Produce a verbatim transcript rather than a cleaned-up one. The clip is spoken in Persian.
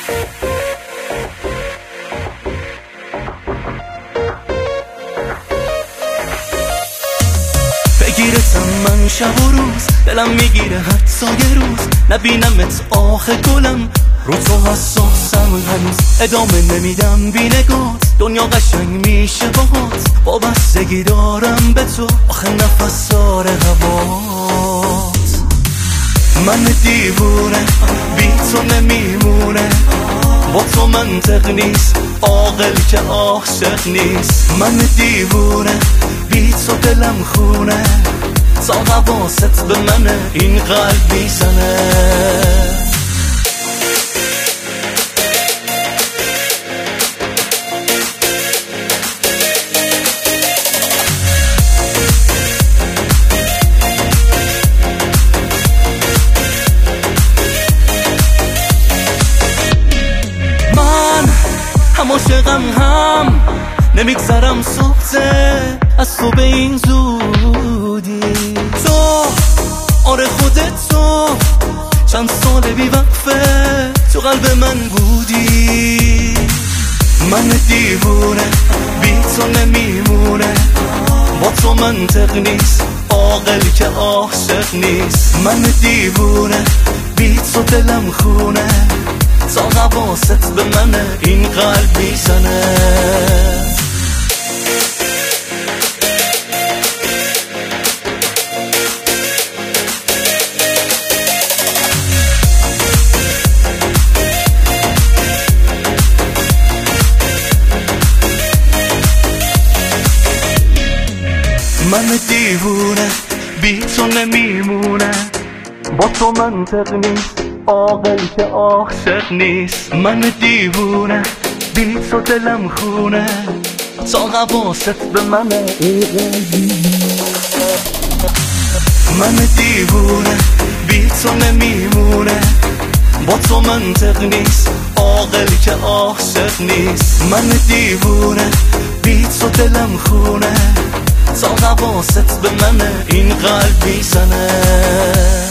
بگیرتم من شب و روز، دلم میگیره حتی یه روز نبینمت آخه گلم، رو تو حساسم هنوز ادامه نمیدم بی نگات، دنیا قشنگ میشه باهات، وابستگی دارم به تو آخه نفس داره هوات. من دیوونه بی تو نمیمونه، با تو منطق نیست عاقل که عاشق نیست. من دیوونه بی تو دلم خونه، تا حواست به منه این قلب میزنه. هم عاشقم هم نمیگذرم سخته از تو به این زودی، تو آره خودت تو چند سال بی وقفه تو قلب من بودی. من دیوونه بی تو نمیمونه، با تو منطق نیست عاقل که عاشق نیست. من دیوونه بی تو دلم خونه، تا حواست به منه این قلب میزنه. من دیوونه بی تو نمیمونه، با تو منطق نیست عاقل که عاشق نیست. من دیوونه بی تو دلم خونه، تا حواست به منه. من دیوونه بی تو نمیمونه، با تو منطق نیست عاقل که عاشق نیست. من دیوونه بی تو دلم خونه، تا حواست به منه این قلب میزنه.